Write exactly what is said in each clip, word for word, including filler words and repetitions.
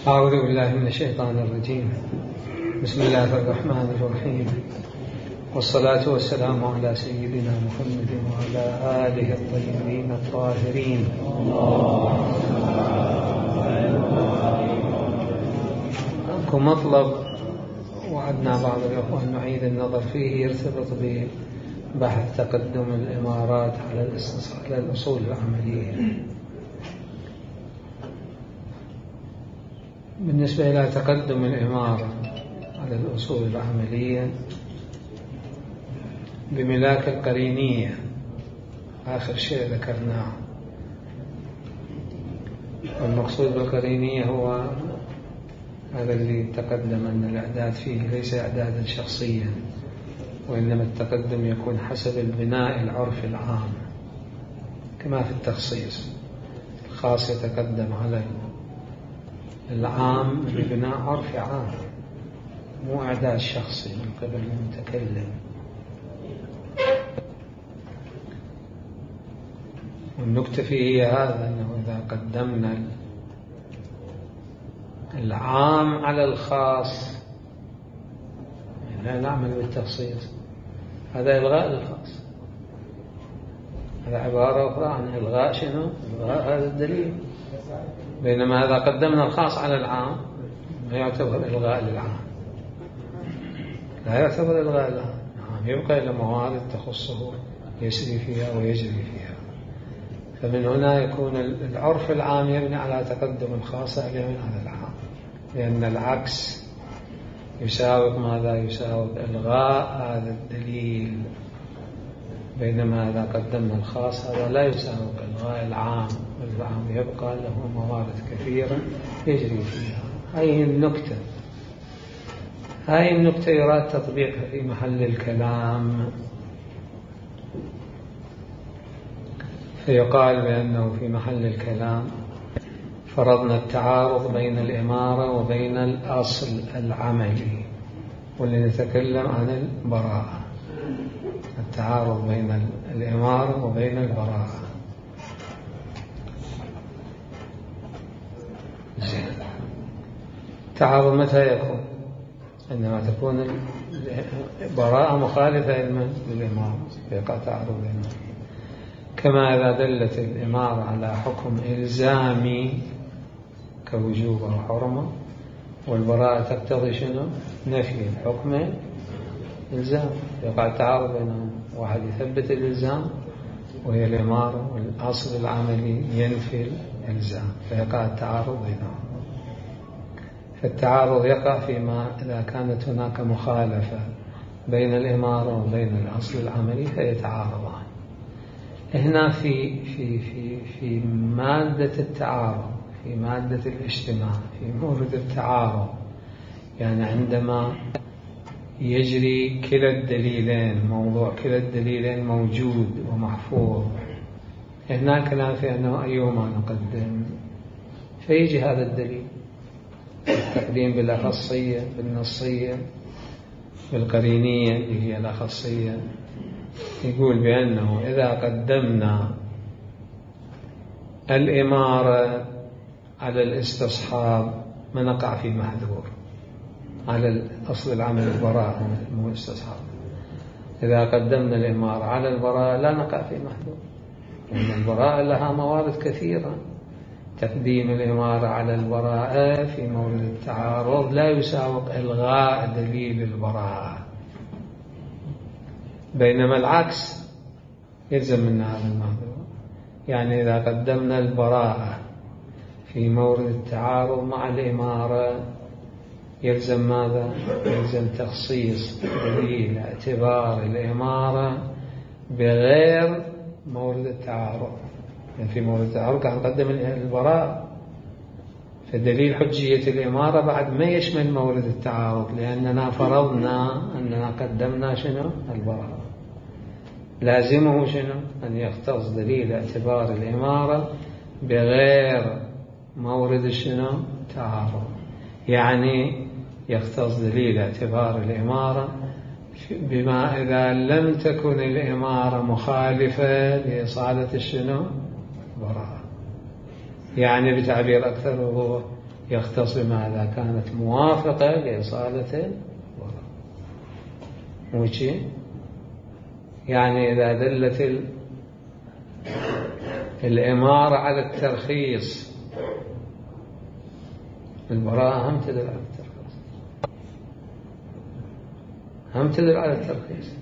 أعوذ بالله من الشيطان الرجيم. بسم الله الرحمن الرحيم، والصلاة والسلام على سيدنا محمد وعلى آله الطيبين الطاهرين. أكو مطلب وعدنا بعض الأخوة أن نعيد النظر فيه، يرتبط ببحث تقدم الإمارات على الأصول العملية. بالنسبة إلى تقدم الإمارة على الأصول العملية بملاك القرينية، آخر شيء ذكرناه، والمقصود بالقرينية هو هذا اللي تقدم أن الإعداد فيه ليس إعدادا شخصيا، وإنما التقدم يكون حسب البناء العرفي العام، كما في التخصيص الخاص يتقدم على العام ببناء عرفي عام، مو إعداد شخصي من قبل المتكلم. والنكتة فيه هي هذا، أنه إذا قدمنا العام على الخاص لا نعمل بالتخصيص، هذا إلغاء للخاص، هذا عبارة أخرى عن إلغاء شنو؟ إلغاء هذا الدليل. بينما إذا قدمنا الخاص على العام ما يعتبر إلغاء للعام، لا يعتبر إلغاء للعام، يبقى إلى موارد تخصه يسري فيها ويجري فيها. فمن هنا يكون العرف العام يبني على تقدم الخاص على العام، لأن العكس يساوق ماذا؟ يساوق إلغاء هذا الدليل. بينما إذا قدمنا الخاص هذا لا يساوق إلغاء العام، والعام يبقى له موارد كثيرة يجري فيها. هذه النكتة هذه النكتة يراد تطبيقها في محل الكلام، فيقال بأنه في محل الكلام فرضنا التعارض بين الإمارة وبين الأصل العملي، واللي نتكلم عن البراءة، التعارض بين الإمارة وبين البراءة. التعارض متى يكون؟ عندما تكون البراءة مخالفة للإمارة فيقع تعارض بينهما، كما إذا دلت الإمارة على حكم إلزامي كوجوب أو حرمة، والبراءة تقتضي شنو؟ نفي الحكم إلزام، يقع التعارض بينهم. واحد يثبت الإلزام وهي الإمارة، والأصل العملي ينفي الإلزام، فيقع التعارض بينهم. فالتعارض يقع فيما إذا كانت هناك مخالفة بين الإمارة وبين الأصل العملي فيتعارضان. هنا في في في في مادة التعارض، في مادة الاجتماع، في مورد التعارض، يعني عندما يجري كلا الدليلين، موضوع كلا الدليلين موجود ومحفوظ، هناك كلام في أنه أيهما نقدم، فيجي هذا الدليل التقديم بالأخصية، بالنصية، بالقرينية اللي هي الأخصية. يقول بأنه إذا قدمنا الإمارة على الاستصحاب ما نقع في محذور، على الأصل العمل البراءة مو الاستصحاب. إذا قدمنا الإمارة على البراءة لا نقع في محذور، لأن البراءة لها موارد كثيرة. تقديم الإمارة على البراءة في مورد التعارض لا يساوق إلغاء دليل البراءة، بينما العكس يلزم منا هذا المحذور. يعني إذا قدمنا البراءة في مورد التعارض مع الإمارة يلزم ماذا؟ يلزم تخصيص دليل اعتبار الإمارة بغير مورد التعارض. يعني في مورد التعارض كان نقدم البراءة، فدليل حجية الإمارة بعد ما يشمل مورد التعارض، لأننا فرضنا أننا قدمنا شنو؟ البراءة. لازمه شنو؟ أن يختص دليل اعتبار الإمارة بغير مورد شنو؟ تعارض. يعني يختص دليل اعتبار الإمارة بما إذا لم تكن الإمارة مخالفة لإصالة الشنو؟ براءة. يعني بتعبير أكثر وضوح، يختص بما إذا كانت موافقة لإصالة الوراء. وشي يعني إذا دلت الإمارة على الترخيص، البراءة هم تدل على الترخيص، هم تدل على الترخيص،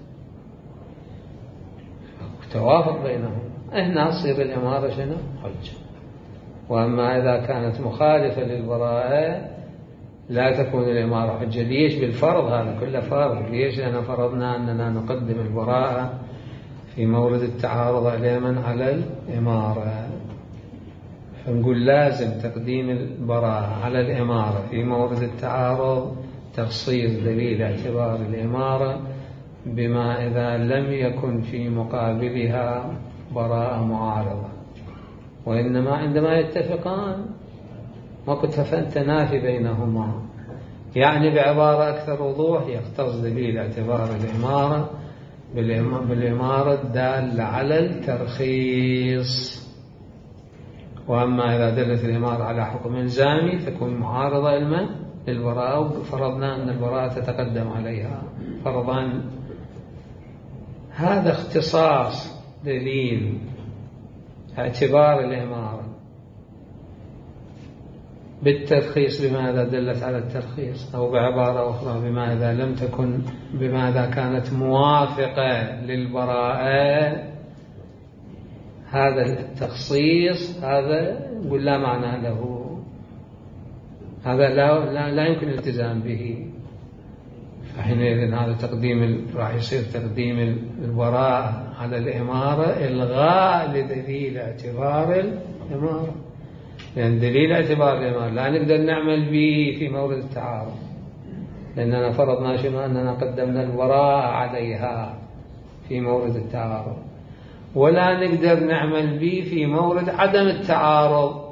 توافق بينهم، هنا تصير الإمارة شنو؟ حجة. وأما إذا كانت مخالفة للبراءة لا تكون الإمارة حجة. ليش؟ بالفرض، هذا كله فرض. ليش؟ لأن فرضنا أننا نقدم البراءة في مورد التعارض على من؟ على الإمارة. فنقول لازم تقديم البراءة على الإمارة في مورد التعارض تخصيص دليل اعتبار الإمارة بما إذا لم يكن في مقابلها براءة معارضة. وإنما عندما يتفقان ماكو تنافي بينهما. يعني بعبارة أكثر وضوح يختص دليل اعتبار الإمارة بالإمارة الدالة على الترخيص. وأما إذا دلت الإمارة على حكم إلزامي تكون معارضة لمن؟ للبراءة. وفرضنا أن البراءة تتقدم عليها فرضا. هذا اختصاص دليل اعتبار الإمارة بالترخيص بماذا دلت على الترخيص، أو بعبارة أخرى بماذا لم تكن بماذا كانت موافقة للبراءة. هذا التخصيص هذا نقول لا معنى له، هذا لا, لا, لا يمكن الالتزام به. فحينئذ هذا تقديم راح يصير تقديم البراءة على الإمارة إلغاء لدليل اعتبار الإمارة. لأن دليل اعتبار الإمارة لا نقدر نعمل به في مورد التعارض، لأننا فرضنا شنو؟ أننا قدمنا البراءة عليها في مورد التعارض، ولا نقدر نعمل به في مورد عدم التعارض.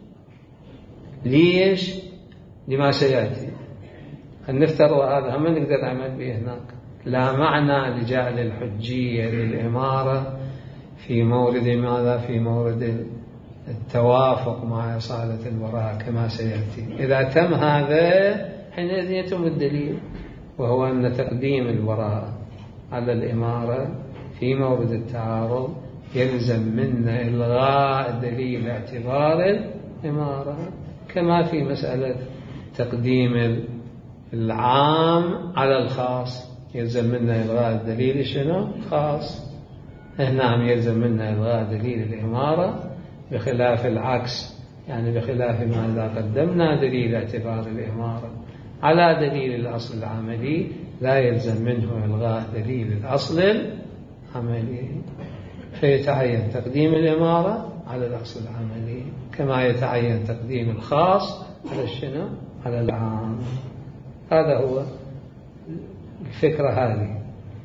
ليش؟ لما سيأتي. نفترض هذا هم نقدر نعمل به هناك. لا معنى لجعل الحجية للإمارة في مورد ماذا؟ في مورد التوافق مع إصالة البراءة كما سيأتي. إذا تم هذا حينئذ يتم الدليل، وهو أن تقديم البراءة على الإمارة في مورد التعارض يلزم منا إلغاء دليل اعتبار الإمارة، كما في مسألة تقديم العام على الخاص يلزم منا إلغاء الدليل شنو؟ خاص. هنا يلزم منا إلغاء دليل الإمارة، بخلاف العكس، يعني بخلاف ما إذا قدمنا دليل اعتبار الإمارة على دليل الأصل العملي لا يلزم منه إلغاء دليل الأصل العملي، فيتعين تقديم الإمارة على الأصل العملي كما يتعين تقديم الخاص على الشنو؟ على العام. هذا هو الفكرة هذه.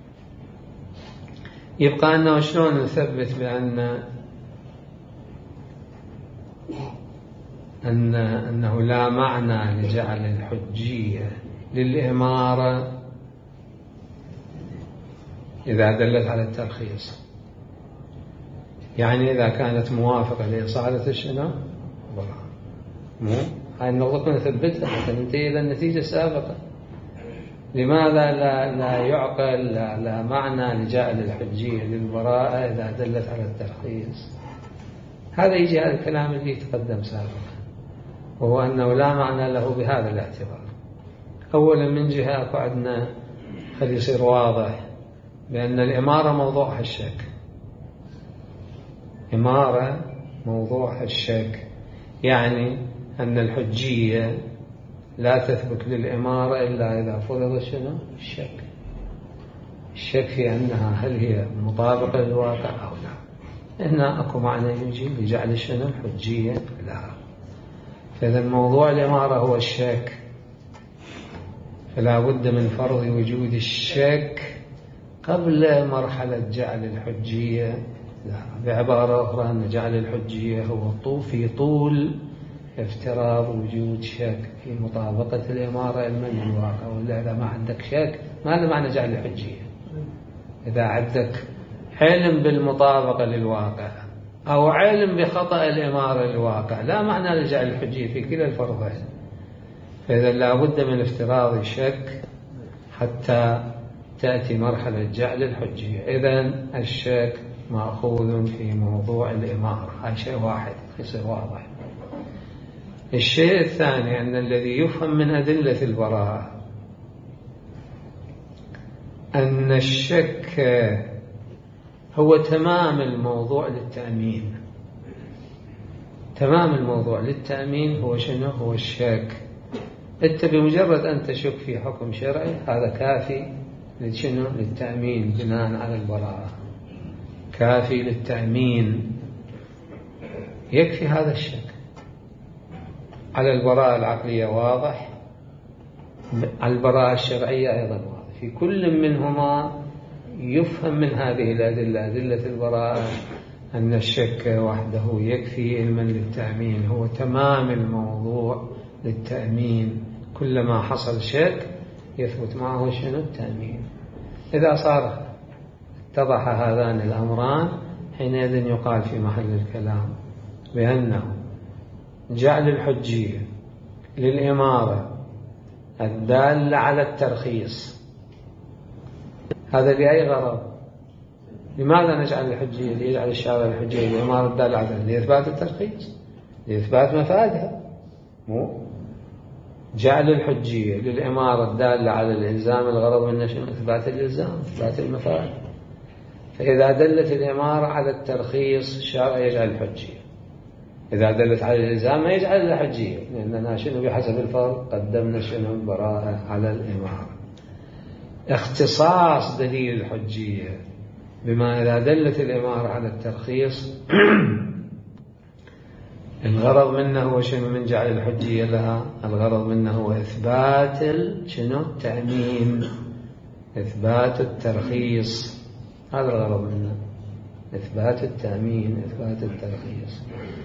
يبقى أنه شلون نثبت بأن أن أنه لا معنى لجعل الحجية للإمارة إذا دلت على الترخيص. يعني إذا كانت موافقة لإصالة الشنو؟ مو هاي النقطة نثبتها حتى ننتهي إلى النتيجة السابقة. لماذا لا, لا يعقل لا, لا معنى لجعل الحجية للبراءة إذا دلت على الترخيص؟ هذا يجي على الكلام اللي تقدم سابقا، وهو أنه لا معنى له بهذا الاعتبار. أولا من جهة قعدنا خلي يصير واضح بأن الإمارة موضوعها الشك. إمارة موضوعها الشك، يعني أن الحجية لا تثبت للإمارة إلا إذا فرض شنو؟ الشك. الشك في أنها هل هي مطابقة للواقع أو لا. هنا أكو معنى يجي لجعل شنو؟ الحجية لا. فإذا موضوع الإمارة هو الشك، فلا بد من فرض وجود الشك قبل مرحلة جعل الحجية لا. بعبارة أخرى أن جعل الحجية هو في طول افتراض وجود شك في مطابقة الإمارة المن الواقع. ولا إذا ما عندك شك ما هذا معنى جعل الحجية. إذا عندك علم بالمطابقة للواقع أو علم بخطأ الإمارة للواقع لا معنى لجعل الحجية في كلا الفرضين. فإذا لا بد من افتراض الشك حتى تأتي مرحلة جعل الحجية. إذن الشك مأخوذ في موضوع الإمارة، هذا شيء واحد يصير واضح. الشيء الثاني أن الذي يفهم من أدلة البراءة أن الشك هو تمام الموضوع للتأمين. تمام الموضوع للتأمين هو شنو؟ هو الشك. أنت بمجرد أن تشك في حكم شرعي هذا كافي لشنو؟ للتأمين بناء على البراءة، كافي للتأمين، يكفي هذا الشك. على البراءة العقلية واضح، على البراءة الشرعية أيضا واضح. في كل منهما يفهم من هذه الأدلة، أدلة البراءة، أن الشك وحده يكفي علما للتأمين، هو تمام الموضوع للتأمين. كلما حصل شك يثبت معه شنو؟ التأمين. إذا صار اتضح هذان الأمران حينئذ يقال في محل الكلام بأنه جعل الحجية للإمارة الدالة على الترخيص هذا لأي غرض؟ لماذا نجعل الحجية ليجعل الشارع الحجية للإمارة الدالة على لإثبات الترخيص، لإثبات مفادها. مو جعل الحجية للإمارة الدالة على الإلزام، الغرض منه شنو؟ إثبات الإلزام، إثبات المفاد. فإذا دلت الإمارة على الترخيص الشارع يجعل الحجية، إذا دلت على الإلزام ما يجعل الحجية، لأننا شنو بحسب الفرق قدمنا شنو؟ البراءة على الإمارة. اختصاص دليل الحجية بما إذا دلت الإمارة على الترخيص الغرض منه هو شنو؟ من جعل الحجية لها الغرض منه هو إثبات شنو؟ تأمين، إثبات الترخيص، هذا الغرض منه، إثبات التأمين، إثبات الترخيص.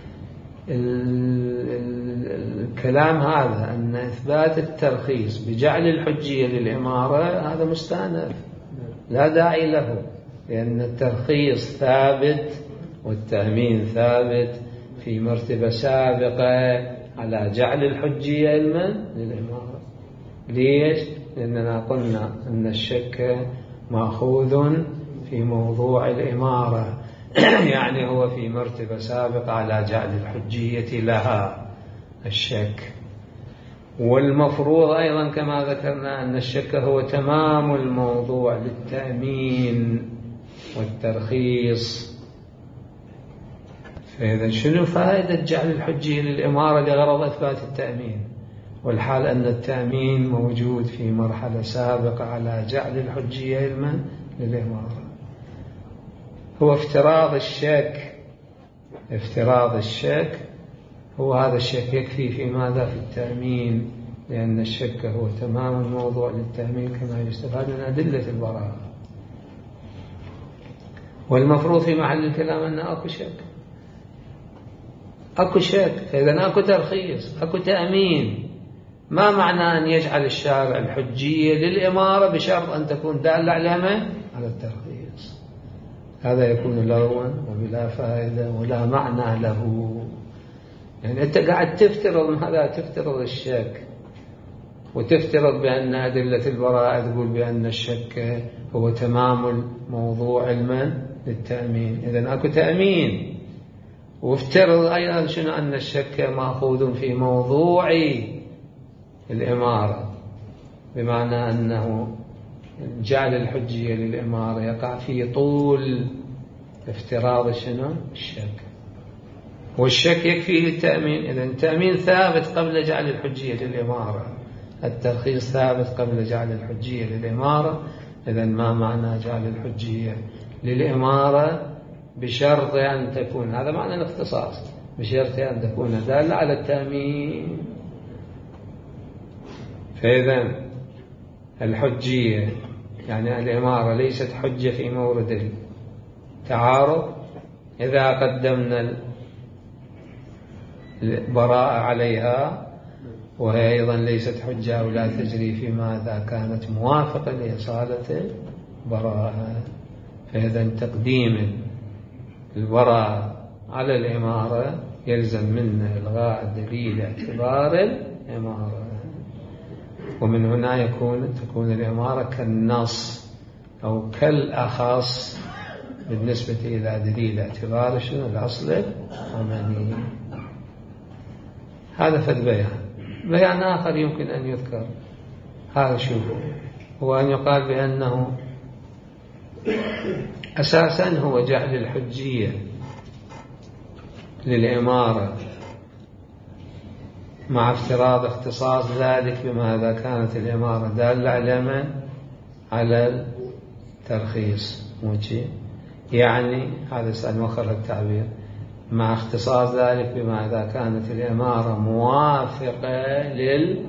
الكلام هذا أن إثبات الترخيص بجعل الحجية للإمارة هذا مستأنف، لا داعي له، لأن الترخيص ثابت والتأمين ثابت في مرتبة سابقة على جعل الحجية علما للإمارة. ليش؟ لأننا قلنا أن الشك مأخوذ في موضوع الإمارة يعني هو في مرتبة سابقة على جعل الحجية لها الشك. والمفروض أيضا كما ذكرنا أن الشك هو تمام الموضوع للتأمين والترخيص. فإذا شنو فائدة جعل الحجية للإمارة لغرض إثبات التأمين، والحال أن التأمين موجود في مرحلة سابقة على جعل الحجية علما للإمارة؟ هو افتراض الشك، افتراض الشك هو هذا الشك يكفي في ماذا؟ في التأمين، لأن الشك هو تمام الموضوع للتأمين كما يستفاد من أدلة البراءة. والمفروض في محل الكلام أن أكو شك، أكو شك، فإذا أكو ترخيص، أكو تأمين. ما معنى أن يجعل الشارع الحجية للإمارة بشرط أن تكون دالة على على الترخيص؟ هذا يكون لغوا وبلا فائدة ولا معنى له. يعني أنت قاعد تفترض هذا، تفترض الشك وتفترض بأن أدلة البراءة تقول بأن الشك هو تمام الموضوع علما للتأمين. إذن أكو تأمين، وافترض أيضا شنو؟ أن الشك مأخوذ في موضوع الإمارة، بمعنى أنه جعل الحجية للإمارة يقع في طول افتراض شنو؟ الشك. والشك يكفي للتأمين. إذن التأمين ثابت قبل جعل الحجية للإمارة، الترخيص ثابت قبل جعل الحجية للإمارة. إذن ما معنى جعل الحجية للإمارة بشرط أن تكون، هذا معنى الاختصاص، بشرط أن تكون دالة على التأمين. فإذا الحجية يعني الإمارة ليست حجة في مورد التعارض إذا قدمنا البراءة عليها، وهي أيضا ليست حجة أو لا تجري فيما إذا كانت موافقة لإصالة البراءة. فإذا تقديم البراءة على الإمارة يلزم منه إلغاء دليل اعتبار الإمارة. ومن هنا يكون تكون الإمارة كالنص أو كالأخص بالنسبة إلى دليل اعتبار شنو الأصل الأمني. هذا في البيان. بيان آخر يمكن أن يذكر هذا شوفوا، هو أن يقال بأنه أساسا هو جعل الحجية للإمارة مع افتراض اختصاص ذلك بما إذا كانت الإمارة دالة على من؟ على الترخيص. موجي يعني هذا سأل مخرج التعبير، مع اختصاص ذلك بما إذا كانت الإمارة موافقة لل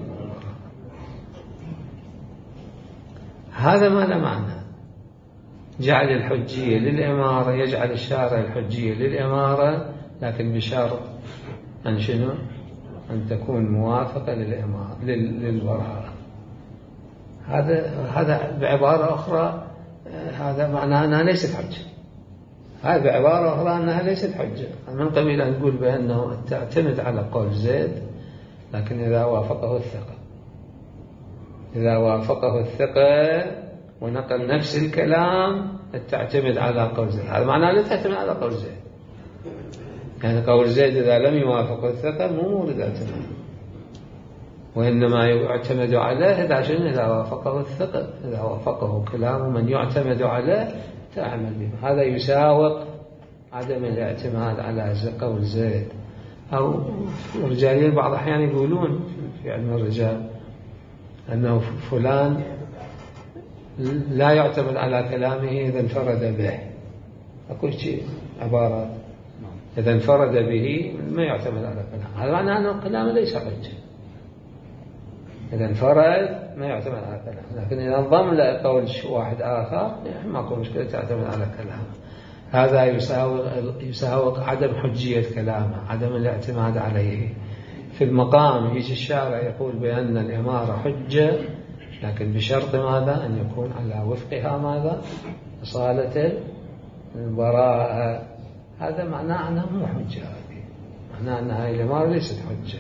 هذا ماذا معنى؟ جعل الحجية للإمارة، يجعل الشارع الحجية للإمارة لكن بشرط أن شنو؟ أن تكون موافقة للإمارة للبراءة. هذا هذا بعبارة أخرى هذا معناه أنها ليست حجة. هذا بعبارة أخرى أنها ليست حجة، من قبيل أن نقول بأنه تعتمد على قول زيد لكن إذا وافقه الثقة، إذا وافقه الثقة ونقل نفس الكلام تعتمد على قول زيد. هذا معناه لا تعتمد على قول زيد، يعني قول زيد إذا لم يوافقه الثقة مو مورد اعتماد، وإنما يعتمد عليه إذا شنو؟ إذا وافقه الثقة، إذا وافقه كلام من يعتمد عليه تعمل به. هذا يساوق عدم الاعتماد على قول زيد. أو الرجالين بعض الأحيان يقولون في علم الرجال أنه فلان لا يعتمد على كلامه إذا انفرد به. أقول شيء عبارة إذا انفرد به ما يعتمد على كلامه، هذا معناه أن كلامه ليس حجة. إذا انفرد ما يعتمد على كلامه، لكن إذا انضم لقول واحد آخر يعني ماكو مشكلة تعتمد على كلامه. هذا يساوق يساوق عدم حجية كلامه، عدم الاعتماد عليه. في المقام يجي الشارع يقول بأن الإمارة حجة لكن بشرط ماذا؟ أن يكون على وفقها ماذا؟ إصالة البراءة. هذا معناه أنها مو حجة، هذه معناه أن هذه الإمارة ليست حجة.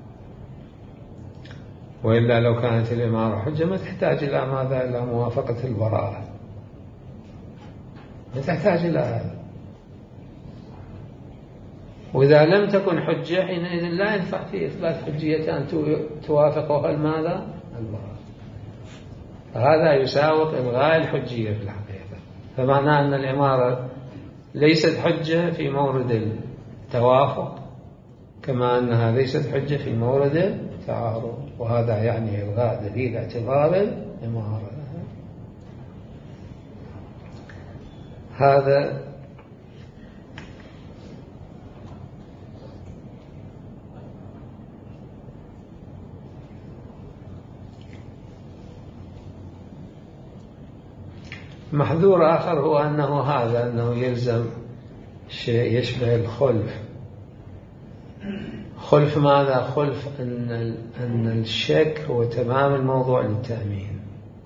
وإلا لو كانت الإمارة حجة ما تحتاج إلى ماذا؟ إلى موافقة البراءة، ما تحتاج إلى هذا. وإذا لم تكن حجة حينئذ لا ينفع في إثبات حجية أن توافقها الماذا؟ البراءة. فهذا يساوق إلغاء الحجية في الحقيقة. فمعناه أن الإمارة ليست حجة في مورد التوافق كما أنها ليست حجة في مورد التعارض، وهذا يعني إلغاء دليل اعتبار الإمارة. هذا محذور آخر هو أنه هذا أنه يلزم شيء يشبه الخلف. خلف ماذا؟ خلف أن أن الشك هو تمام الموضوع للتأمين،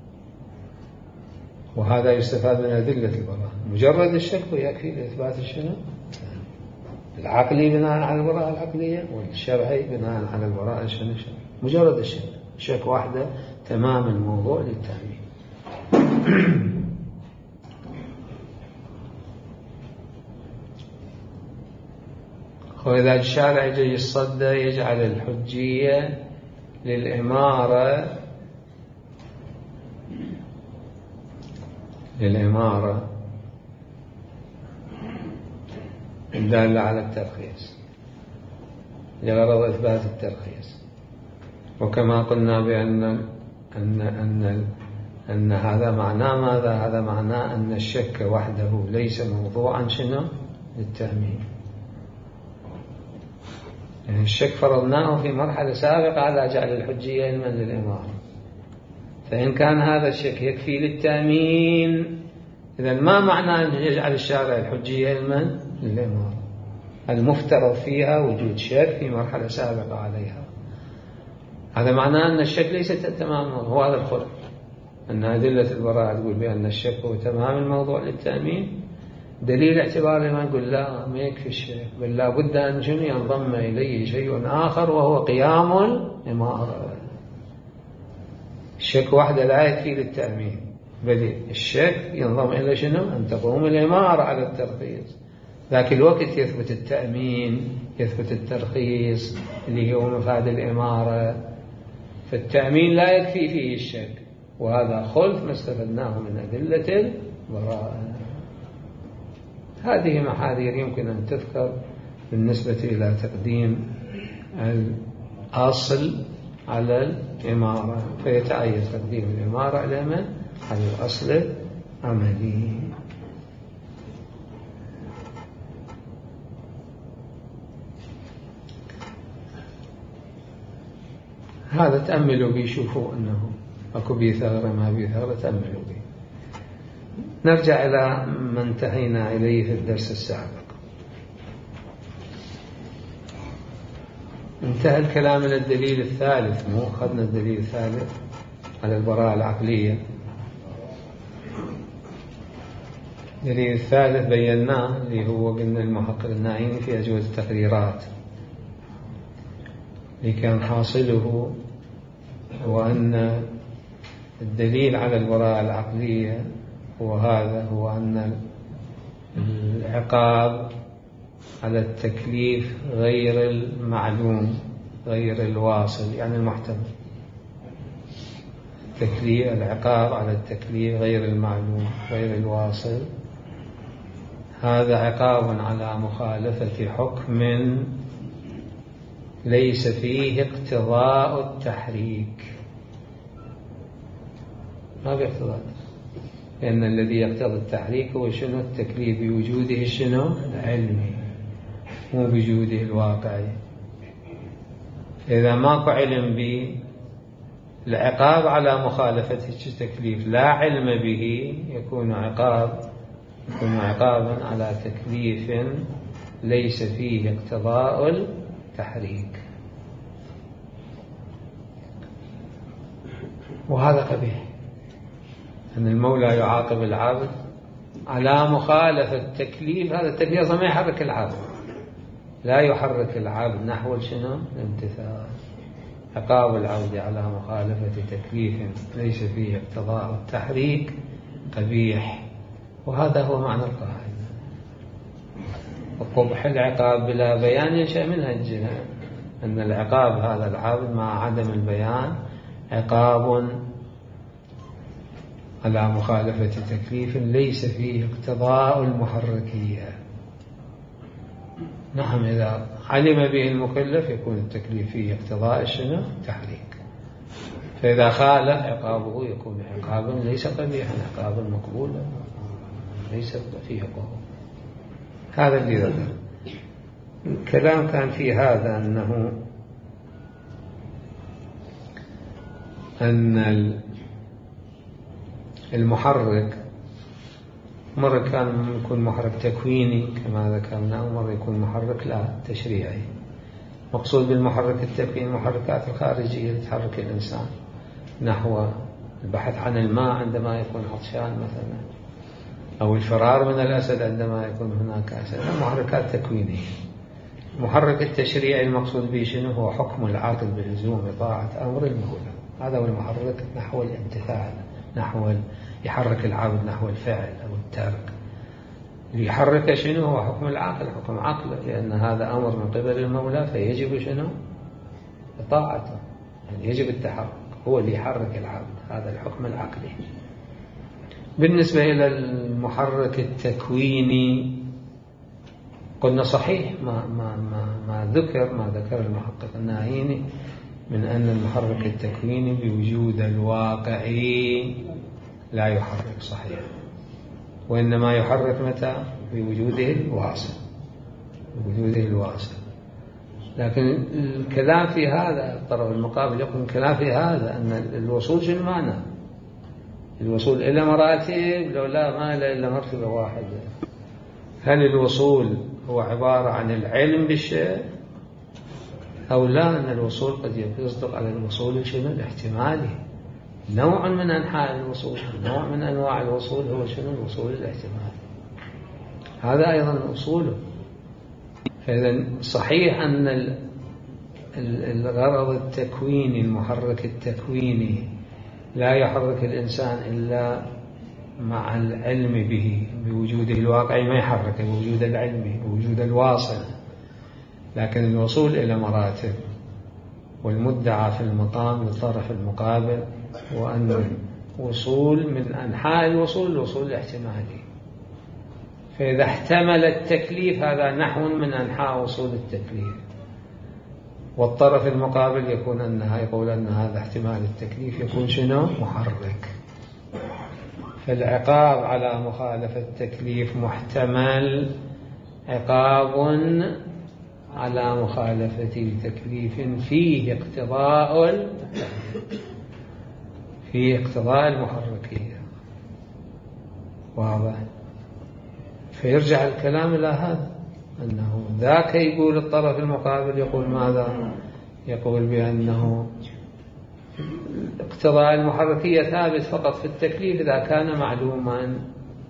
وهذا يستفاد من أدلة البراءة. مجرد الشك يكفي لإثبات الشنو؟ العقلي بناء على البراءة العقلية، والشرعي بناء على البراءة الشنو؟ مجرد الشك، شك واحدة تمام الموضوع للتأمين. وإذا الشارع يجي يصدى يجعل الحجية للإمارة للإمارة الدالة على الترخيص لغرض إثبات الترخيص. وكما قلنا بأن أن أن أن هذا معناه ماذا؟ هذا معناه أن الشك وحده ليس موضوعا شنو؟ للتأمين. يعني الشك فرضناه في مرحلة سابقة على جعل الحجية علما للإمارة، فإن كان هذا الشك يكفي للتأمين إذن ما معنى أن يجعل الشارع الحجية علما للإمارة؟ المفترض فيها وجود شك في مرحلة سابقة عليها. هذا معناه أن الشك ليس تماما، هو هذا الخلق، أن أدلة البراءة تقول بأن الشك هو تمام الموضوع للتأمين. دليل اعتباري ما نقول لا ما يكفي الشيء، بل لا بد أن ينضم إليه شيء آخر وهو قيام الإمارة. الشك وحده لا يكفي للتأمين، بل الشك ينضم إلى شنو؟ أن تقوم الإمارة على الترخيص. ذاك الوقت يثبت التأمين، يثبت الترخيص اللي هو مفاد الإمارة. فالتأمين لا يكفي فيه الشك، وهذا خلف ما استفدناه من أدلة البراءة. هذه محاذير يمكن أن تذكر بالنسبة إلى تقديم الأصل على الإمارة، فيتعين تقديم الإمارة على من؟ على الأصل العملي. هذا تأملوا به، شوفوا أنه أكو بي ثغرة ما بي ثغرة، تأملوا به. نرجع إلى ما انتهينا إليه في الدرس السابق. انتهى الكلام إلى الدليل الثالث، مو أخذنا الدليل الثالث على البراءة العقلية. الدليل الثالث بيناه اللي هو قلنا المحقق الناعيني في أجوبة التقريرات، اللي كان حاصله هو أن الدليل على البراءة العقلية هو هذا، هو أن العقاب على التكليف غير المعلوم، غير الواصل، يعني المحتمل. التكليف، العقاب على التكليف غير المعلوم غير الواصل، هذا عقاب على مخالفة حكم ليس فيه اقتضاء التحريك. ما بيقتضاء، لأن الذي يقتضي التحريك هو شنو؟ التكليف بوجوده شنو؟ العلمي، مو بوجوده الواقعي. إذا ماكو علم بالعقاب على مخالفة التكليف لا علم به، يكون عقاب يكون عقابا على تكليف ليس فيه اقتضاء التحريك، وهذا قبيح. أن المولى يعاقب العبد على مخالفة التكليف، هذا التكليف أصلا ما يحرك العبد، لا يحرك العبد نحو شنو؟ الامتثال. عقاب العبد على مخالفة تكليف ليس فيه اقتضاء التحريك قبيح، وهذا هو معنى القاعدة. وقبح العقاب بلا بيان ينشأ منها الجناية، أن العقاب هذا العبد مع عدم البيان عقاب على مخالفة تكليف ليس فيه اقتضاء المحركية. نعم، إذا علم به المكلف يكون التكليف فيه اقتضاء شنو؟ التحريك. فإذا خالف عقابه يكون عقابا ليس قبيحا، عقابا مقبولا ليس فيه قبول. هذا اللي ذكر. الكلام كان في هذا أنه أن المحرك مرة كان يكون محرك تكويني كما ذكرنا، ومرة يكون محرك لا تشريعي. مقصود بالمحرك التكويني المحركات الخارجية اللي تحرك الإنسان نحو البحث عن الماء عندما يكون عطشان مثلا، أو الفرار من الأسد عندما يكون هناك أسد، محركات تكوينية. المحرك التشريعي المقصود به شنو؟ هو حكم العاقل بلزوم طاعة أمر المولى، هذا هو المحرك نحو الامتثال، نحو يحرك العبد نحو الفعل أو الترك. اللي يحرك شنو؟ هو حكم العقل، حكم عقله، لأن هذا أمر من قبل المولى فيجب شنو؟ طاعته، يعني يجب التحرك، هو اللي يحرك العبد، هذا الحكم العقلي. بالنسبة إلى المحرك التكويني قلنا صحيح ما ما ما ما ذكر ما ذكر المحقق الناعيني من أن المحرك التكويني بوجود الواقعي لا يحرك، صحيح، وإنما يحرك متى؟ بوجوده الواصل، بوجوده الواصل. لكن الكلام في هذا الطرف المقابل يقول الكلام في هذا أن الوصول شنو معنى؟ الوصول إلى مراتب، لو لا ما إلا مرتبة واحدة. هل الوصول هو عبارة عن العلم بالشيء أو لا؟ أن الوصول قد يصدق على الوصول شنو؟ الاحتمالي، نوع من أنحاء الوصول، نوع من أنواع الوصول هو شنو؟ الوصول الاحتمالي، هذا أيضا أصوله. فإذا صحيح أن الغرض التكويني، المحرك التكويني لا يحرك الإنسان إلا مع العلم به، بوجوده الواقعي ما يحرك، بوجود العلم، بوجود الواصل. لكن الوصول إلى مراتب والمدعى في المقام للطرف المقابل، وأن وصول من أنحاء الوصول الوصول الاحتمالي. فإذا احتمل التكليف هذا نحو من أنحاء وصول التكليف، والطرف المقابل يكون أنها يقول أن هذا احتمال التكليف يكون شنو؟ محرك. فالعقاب على مخالفة التكليف محتمل، عقاب على مخالفة تكليف فيه اقتضاء فيه اقتضاء المحركية. واضح؟ فيرجع الكلام إلى هذا، أنه ذاك يقول الطرف المقابل يقول ماذا؟ يقول بأنه اقتضاء المحركية ثابت فقط في التكليف إذا كان معلوما.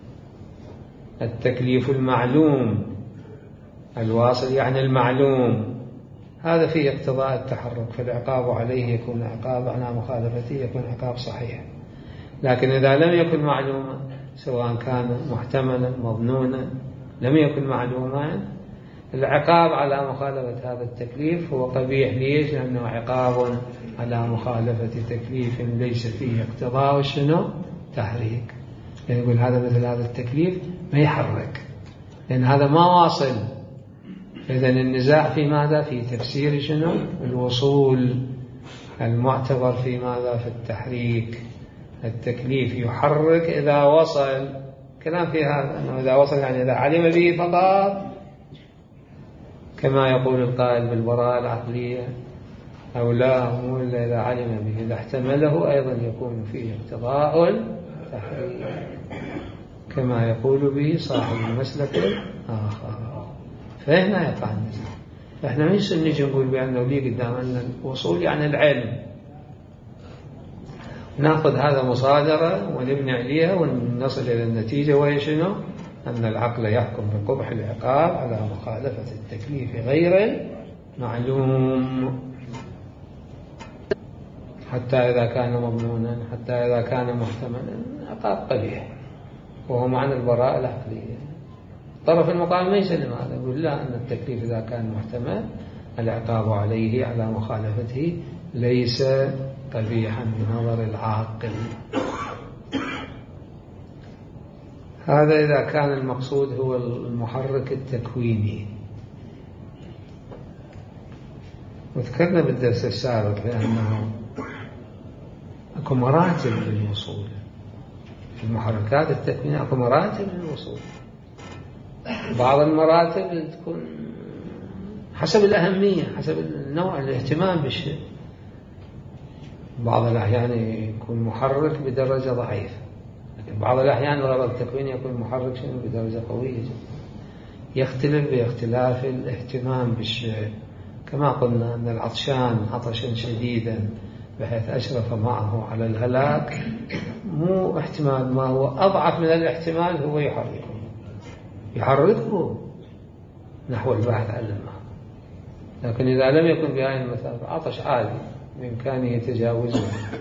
التكليف المعلوم الواصل يعني المعلوم، هذا فيه اقتضاء التحرك، فالعقاب عليه يكون عقاب على مخالفته، يكون عقاب صحيح. لكن إذا لم يكن معلوما، سواء كان محتملا مظنونا، لم يكن معلوما، العقاب على مخالفة هذا التكليف هو قبيح. ليش؟ لأنه عقاب على مخالفة تكليف ليس فيه اقتضاء شنو؟ تحريك. يعني يقول هذا مثل هذا التكليف ما يحرك، لأن هذا ما واصل. إذن النزاع في ماذا؟ في تفسير شنو؟ الوصول. المعتبر في ماذا؟ في التحريك. التكليف يحرك إذا وصل. كلام في هذا أنه إذا وصل يعني إذا علم به فقط، كما يقول القائل بالبراءة العقلية، أو لا مو إلا إذا علم به، إذا احتمله أيضا يكون فيه اقتضاء التحريك، كما يقول به صاحب المسلك الآخر. فهنا يقع النزاع. فإحنا ما نجي نقول بأنه لي قدام أن الوصول يعني العلم، نأخذ هذا مصادرة ونبني عليها ونصل إلى النتيجة، وهي شنو؟ أن العقل يحكم بقبح العقاب على مخالفة التكليف غير معلوم، حتى إذا كان مضمونا، حتى إذا كان محتملا، عقاب قبيح، وهو معنى البراءة العقلية. الطرف المقابل ما يسلم هذا، يقول لا، أن التكليف إذا كان محتمل العقاب عليه على مخالفته ليس قبيحا بنظر العاقل. هذا إذا كان المقصود هو المحرك التكويني. وذكرنا بالدرس السابق بأنه أكو مراتب للوصول في المحركات التكوينية، أكو مراتب للوصول. بعض المراتب تكون حسب الأهمية، حسب النوع، الاهتمام بالشيء. بعض الأحيان يكون محرك بدرجة ضعيفة، لكن بعض الأحيان الغرض التكويني يكون محرك شنو بدرجة قوية جدا. يختلف باختلاف الاهتمام بالشيء. كما قلنا أن العطشان عطشا شديدا بحيث أشرف معه على الهلاك، مو احتمال ما هو أضعف من الاحتمال هو يحركه يحركه نحو البحث عن الماء. لكن إذا لم يكن بهذه المثابة، عطش عادي بإمكانه يتجاوزه،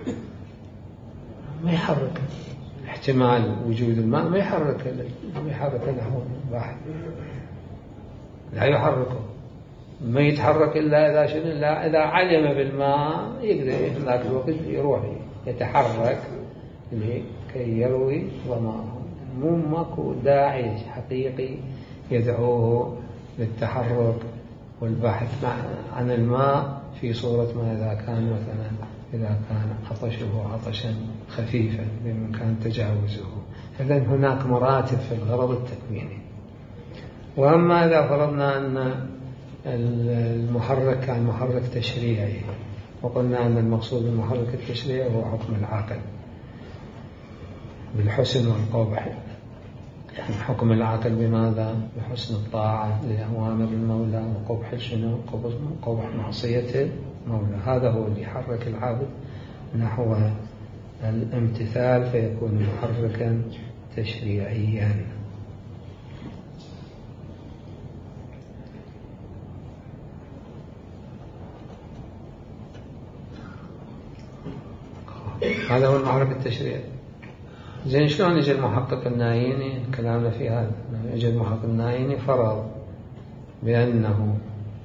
ما يحرك احتمال وجود الماء، ما يحرك ما يحرك نحو البحث، لا يحركه. ما يتحرك إلا إذا شنو؟ إلا إذا علم بالماء يقدر في ذاك الوقت يروح يتحرك لكي يروي ظمأه. مو ماكو داعي حقيقي يدعوه للتحرك والبحث عن الماء في صورة ما إذا كان مثلا إذا كان عطشه عطشا خفيفا بإمكان تجاوزه. إذن هناك مراتب في الغرض التكويني. وأما إذا فرضنا أن المحرك كان محرك تشريعي، وقلنا أن المقصود بالمحرك التشريعي هو حكم العقل بالحسن والقبح. يعني حكم العقل بماذا؟ بحسن الطاعة لأوامر المولى وقبح شنو؟ قبح معصية المولى. هذا هو اللي يحرك العبد نحو الامتثال، فيكون محركا تشريعيا. هذا هو المحرك التشريعي. زين شلون يجي المحقق الناييني كلامنا في هذا؟ يجي المحقق الناييني فرض بأنه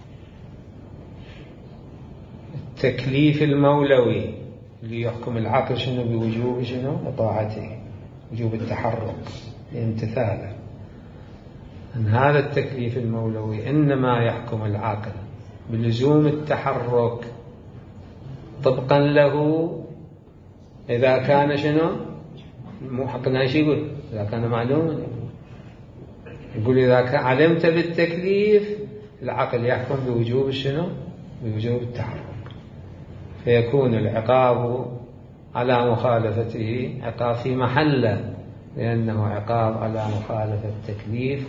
التكليف المولوي اللي يحكم العقل شنو بوجوب شنو طاعته، وجوب التحرك لامتثاله، أن هذا التكليف المولوي إنما يحكم العقل بلزوم التحرك طبقا له إذا كان شنو المحقق الناييني يقول إذا كان معلوما، يقول إذا علمت بالتكليف العقل يحكم بوجوب شنو بوجوب التحرك، فيكون العقاب على مخالفته عقاب في محله، لأنه عقاب على مخالفة التكليف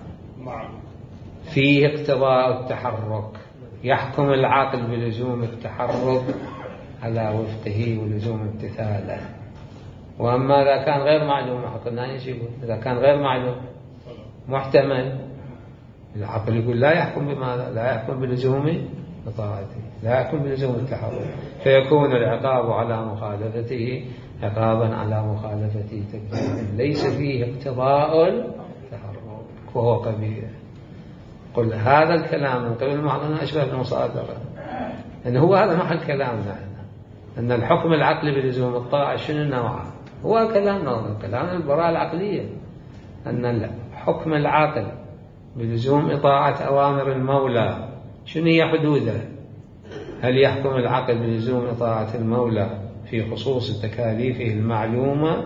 فيه اقتضاء التحرك، يحكم العقل بلزوم التحرك على وفقه ولزوم امتثاله. وأما إذا كان غير معلوم عقلنا يقول إذا كان غير معلوم محتمل، العقل يقول لا يحكم بماذا؟ لا يحكم بلزوم طاعته، لا يحكم بلزوم التحرك، فيكون العقاب على مخالفته عقابا على مخالفته تكليفا ليس فيه اقتضاء التحرك وهو قبيح. قل هذا الكلام من قبل المعطنة أشبه بالمصادرة، أن هو هذا محل كلامنا أن الحكم العقلي بلزوم الطاعة شنو نوعه؟ هو كلامنا كلام البراءة العقلية، أن حكم العقل بلزوم إطاعة أوامر المولى شنو هي حدوده؟ هل يحكم العقل بلزوم إطاعة المولى في خصوص تكاليفه المعلومة،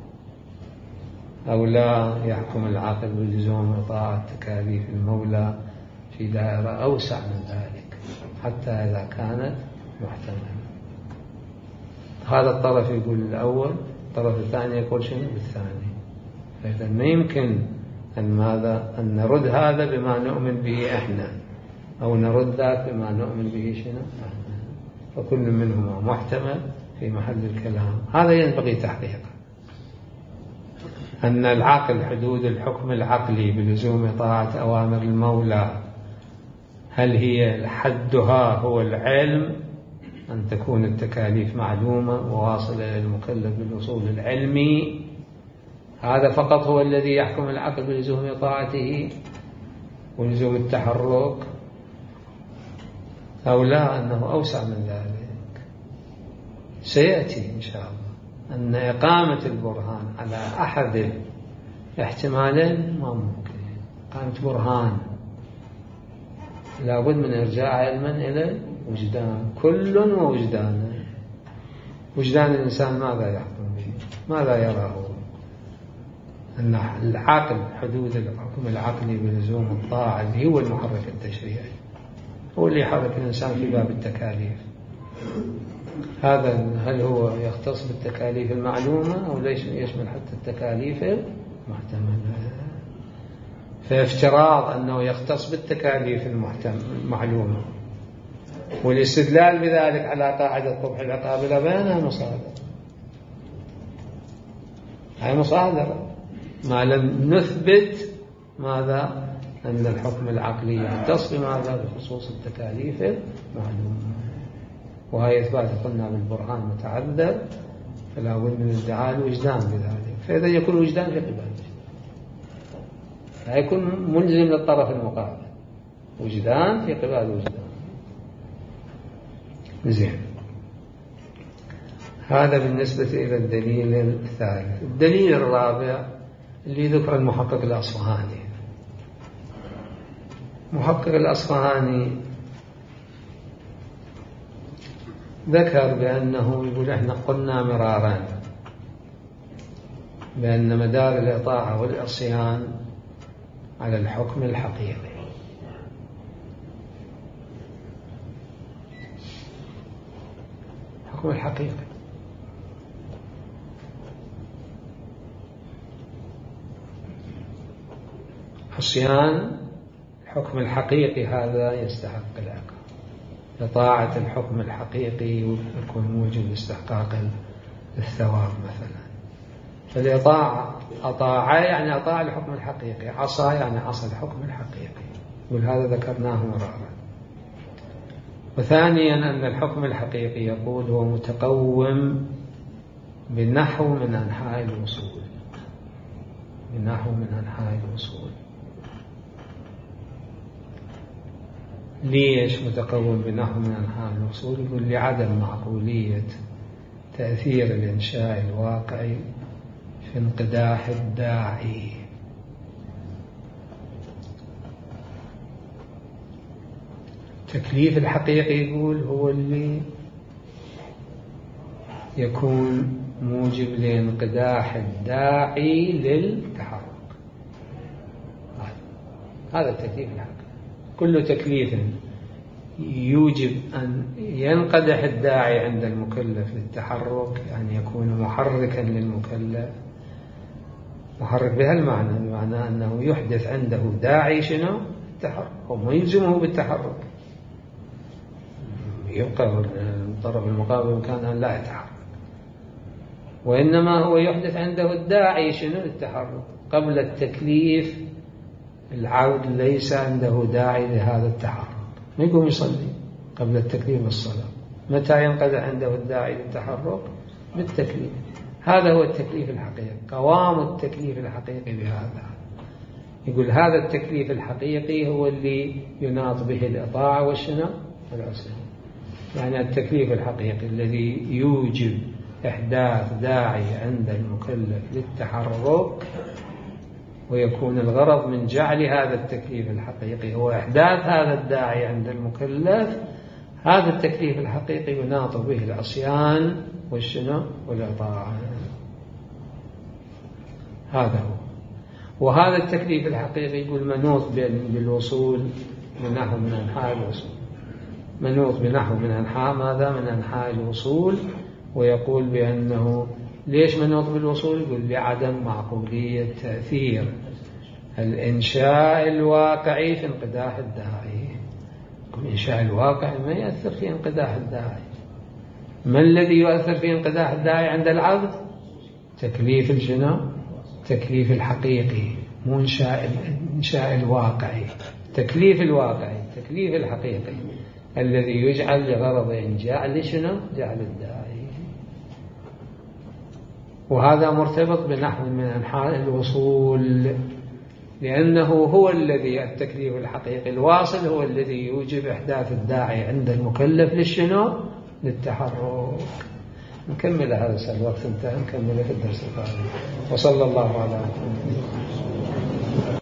أو لا يحكم العقل بلزوم إطاعة تكاليف المولى في دائرة أوسع من ذلك حتى إذا كانت محتملة؟ هذا الطرف يقول الأول، الطرف الثاني يقول شنو بالثاني. فإذا ما يمكن أن ماذا أن نرد هذا بما نؤمن به إحنا، أو نرد ذاك بما نؤمن به شنو إحنا، فكل منهما محتمل في محل الكلام. هذا ينبغي تحقيقه، أن العقل حدود الحكم العقلي بلزوم طاعة أوامر المولى هل هي حدها هو العلم، أن تكون التكاليف معلومة وواصلة إلى المكلف بالوصول العلمي، هذا فقط هو الذي يحكم العقل بلزوم طاعته ولزوم التحرك، أو لا أنه أوسع من ذلك؟ سيأتي إن شاء الله أن إقامة البرهان على أحد الاحتمالين ما ممكن. إقامة برهان لابد من إرجاع علما إلى وجدان، كل ووجدانه. وجدان الإنسان ماذا يحكم به؟ ماذا يراه؟ أن العقل حدود الحكم العقلي بلزوم الطاعة اللي هو المحرك التشريعي، هو اللي يحرك الإنسان في باب التكاليف. هذا هل هو يختص بالتكاليف المعلومة أو ليش يشمل حتى التكاليف المحتملة؟ فافتراض أنه يختص بالتكاليف المعلومة والاستدلال بذلك على قاعدة قبح العقاب لا بينها مصادرة، هي مصادرة ما لم نثبت ماذا أن الحكم العقلي يختص بماذا بخصوص التكاليف المعلومة. وهي إثبات قلنا بالبرهان متعذر، فلا بد من ادعاء الوجدان بذلك، فإذا يكون وجدان في قبال لا يكون ملزم للطرف المقابل، وجدان في قبال وجدان. زين، هذا بالنسبة إلى الدليل الثالث. الدليل الرابع اللي ذكر المحقق الأصفهاني. محقق الأصفهاني ذكر بأنه يقول احنا قلنا مرارا بأن مدار الإطاعة والعصيان على الحكم الحقيقي. الحكم الحقيقي عصيان الحكم الحقيقي هذا يستحق العقاب. إطاعة الحكم الحقيقي يكون موجب لاستحقاق الثواب مثلا. فالإطاعة أطاع يعني أطاع الحكم الحقيقي، عصى يعني عصى الحكم الحقيقي، ولهذا ذكرناه مرارا. وثانيا أن الحكم الحقيقي يقول هو متقوم بنحو من أنحاء الوصول، بنحو من أنحاء الوصول. ليش متكون بنحو من أنحاء الوصول؟ يقول لعدم معقولية تأثير الإنشاء الواقعي في انقداح الداعي. التكليف الحقيقي يقول هو اللي يكون موجب لانقداح الداعي للتحرك. هذا التكليف الحقيقي. كل تكليف يوجب أن ينقدح الداعي عند المكلف للتحرك، أن يعني محركا للمكلف. محرك بهالمعنى، بمعنى أنه يحدث عنده داعي شنو؟ التحرك، وما يلزمه بالتحرك. يبقى الطرف المقابل كان أن لا يتحرك، وإنما هو يحدث عنده الداعي شنو؟ التحرك. قبل التكليف العبد ليس عنده داعي لهذا التحرك، ما يقوم يصلي قبل التكليف بالصلاة. متى ينقدح عنده الداعي للتحرك؟ بالتكليف. هذا هو التكليف الحقيقي. قوام التكليف الحقيقي بهذا، يقول هذا التكليف الحقيقي هو اللي يناط به الإطاعة والشنو والعصيان. يعني التكليف الحقيقي الذي يوجب إحداث داعي عند المكلف للتحرك، ويكون الغرض من جعل هذا التكليف الحقيقي هو إحداث هذا الداعي عند المكلف. هذا التكليف الحقيقي يناط به العصيان والشنو والإطاعة. هذا هو. وهذا التكليف الحقيقي يقول منوط بالوصول بنحو من أنحاء الوصول، منوط بنحو من أنحاء ماذا؟ من أنحاء الوصول. ويقول بأنه ليش منوط بالوصول؟ يقول لعدم معقولية تأثير الإنشاء الواقعي في انقداح الداعي. الإنشاء الواقعي ما يأثر في انقداح الداعي. ما الذي يؤثر في انقداح الداعي عند العبد؟ تكليف الجنى، تكليف الحقيقي، مو إنشاء الإنشاء الواقعي. تكليف الواقعي، تكليف الحقيقي الذي يجعل لغرض إنجاء لشنو؟ جعل الداعي. وهذا مرتبط بنحو من أنحاء الوصول، لأنه هو الذي التكليف الحقيقي الواصل هو الذي يوجب إحداث الداعي عند المكلف للشنو؟ للتحرك. نكمل هذا الوقت انتهى، نكمل في الدرس القادم. وصلى الله على محمد.